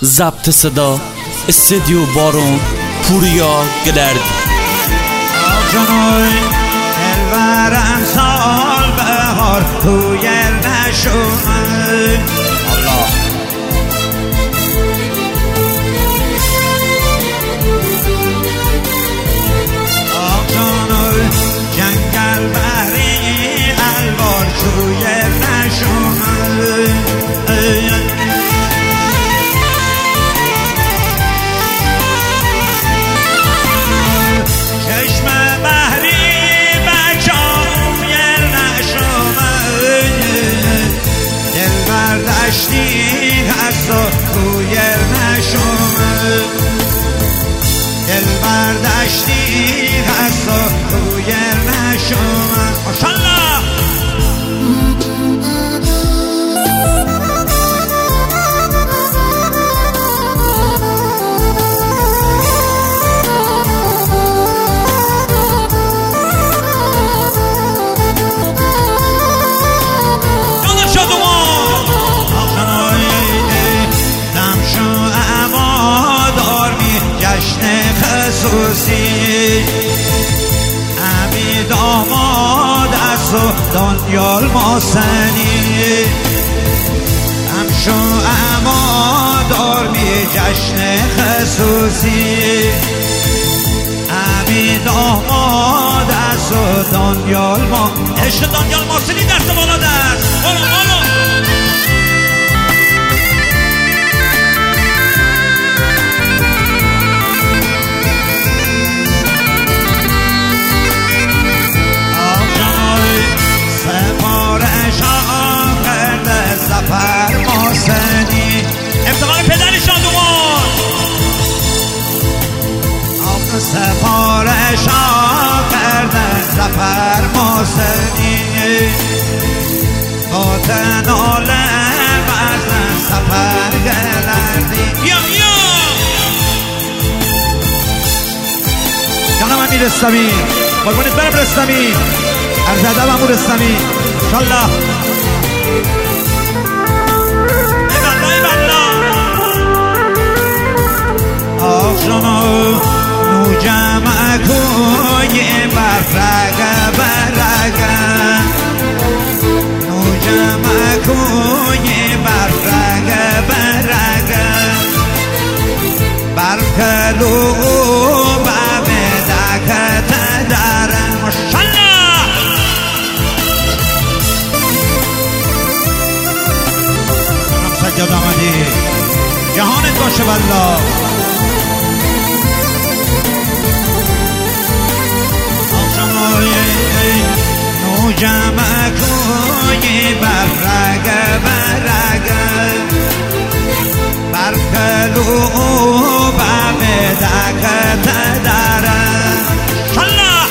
ضبط صدا استودیو بارون پوریا گلرد. جانوی دلبر امسال بهار تو گر نشومد الله جانوی جنگل بری الوار تو گر نشومد دشتی هست و تو یر نشومد دلبر دشتی هست و تو یر نشومد ماشالله امی داماد است و دانیال ماسنی همشو اما دار می جشن خصوصی امی داماد است و دانیال عشق دانیال ماسنی دست بالا دست بالا بالا سفر ماسنی افتخار پدر شادومان آقا سفارش کردن سفر ماسنی باطن عالم برزن سفر گلردی بیا بیا جانم امیر رستمی قربانت برم رستمی عرض ادب امو رستمی انشالله آخشانو نو جمع کوی برگه برگه نو جمع کوی برگه برگه برکلو بابه دکت دارن ماشالله سجاد آمدی جهانت باشه والله نو جمع کوی برگه برگه برکلو بابه دکت دارن شالله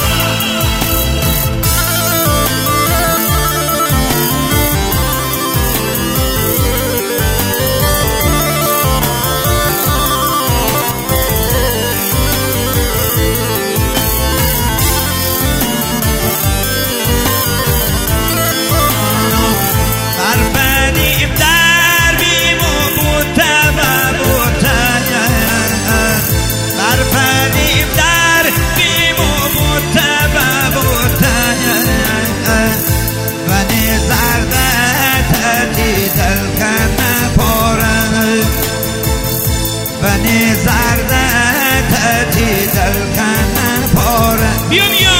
بنی زرده تتی دلکن پاره بیا بیا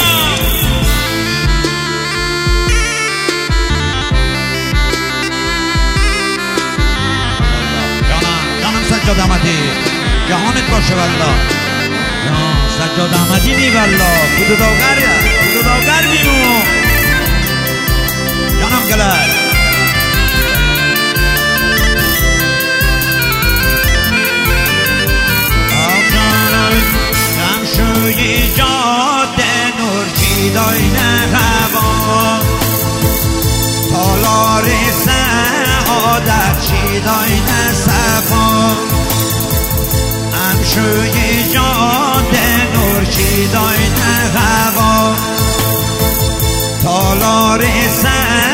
جانم سجاد احمدی جهانت باشه والله سجاد احمدی نی والله کدو داگر بیمو جانم گلد شوی جاده نور پیدای هوا تالار سعادت چیدای صفا شوی جاده نور چیدای هوا تالار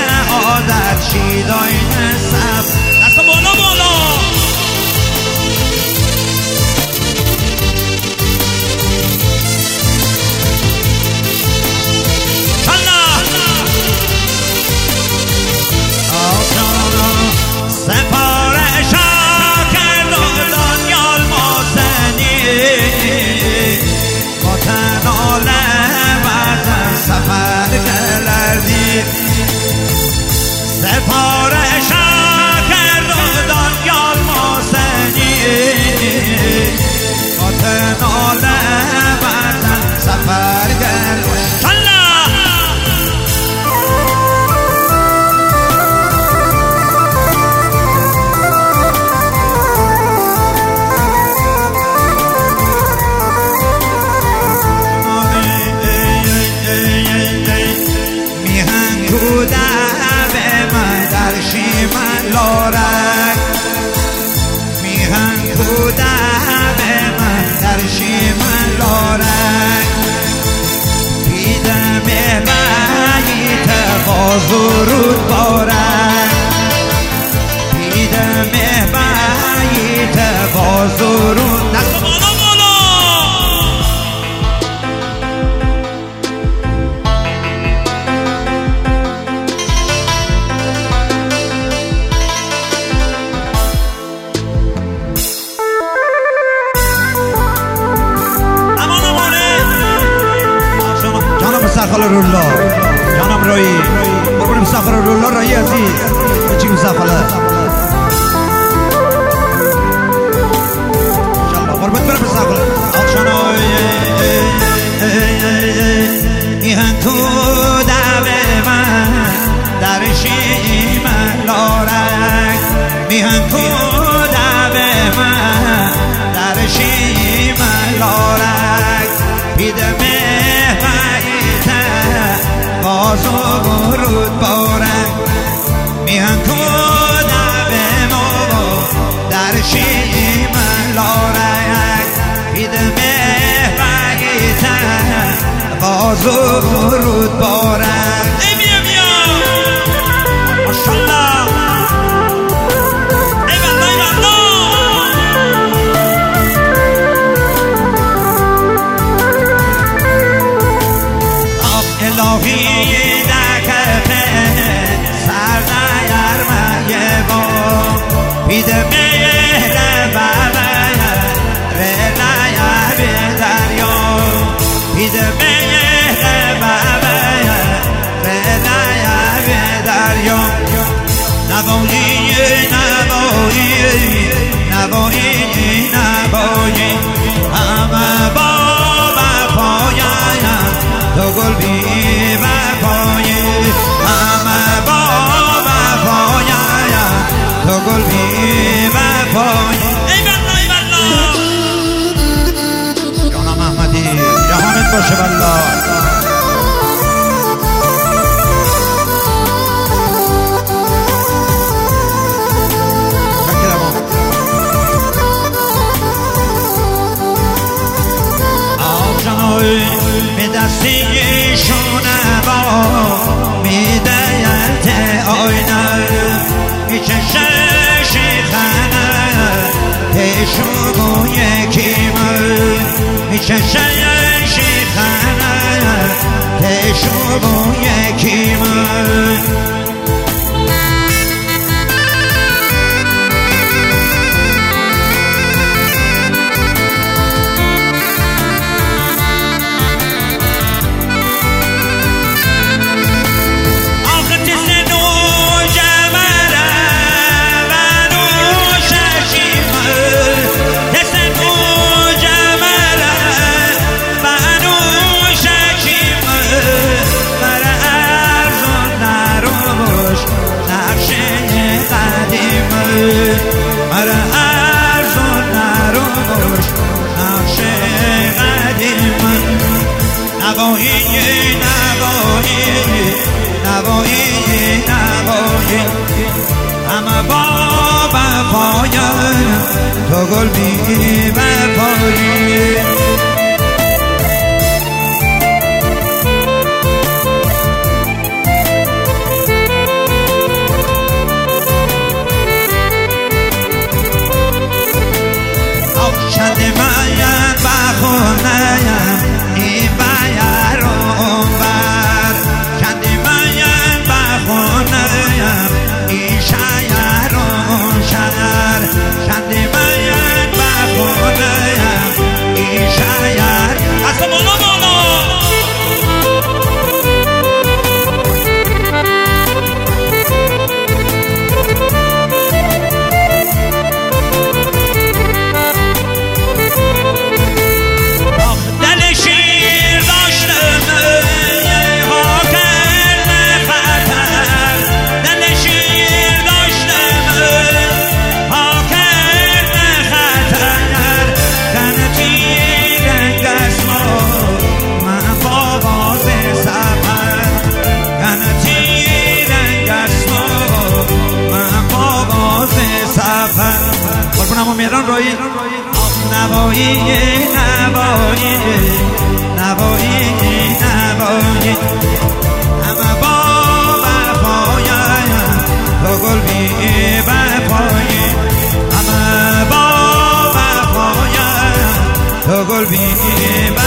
سعادت چیدای صفا دست بالا بالا الله جانم رایی قربون مسافر الله رایی عزیز چی مسافره انشالله قربون برم مسافر آخشانای میهن تو دعوه من درشی من لارک میهن تو دعوه من درشی من لارک پیده مهماییته بازو برود بارک میهن تو دعوه ما درشی من لارک پیده مهماییته بازو برود بارک ای بیا بیا ماشالله ای والله ای والله آب الهی دکفه سر دیر مگه با بیده مهر بابه رلایه به دریا بیده مهر بابه رلایه به دریا نبایی نبایی نبایی نبایی همه با وفایم تو گل بی وفایی همه با وفایم تو گل بی وفایی ای والله ای والله جانم احمدی جهانت باشه والله به دستی شونه با میدهیت آینه میکشه شیخنه پیشو یکیمه میکشه شیخنه پیشو یکیمه همه با وفایم تو گل بی وفایی آفشند من بخونم این بایر اونور شند من بخونم این شایر اون شهر شند من بخونم این شایر از بالا بالا میران رایی نوایی نوایی نوایی نوایی همه با وفایم تو گل بی وفایی همه با وفایم تو گل بی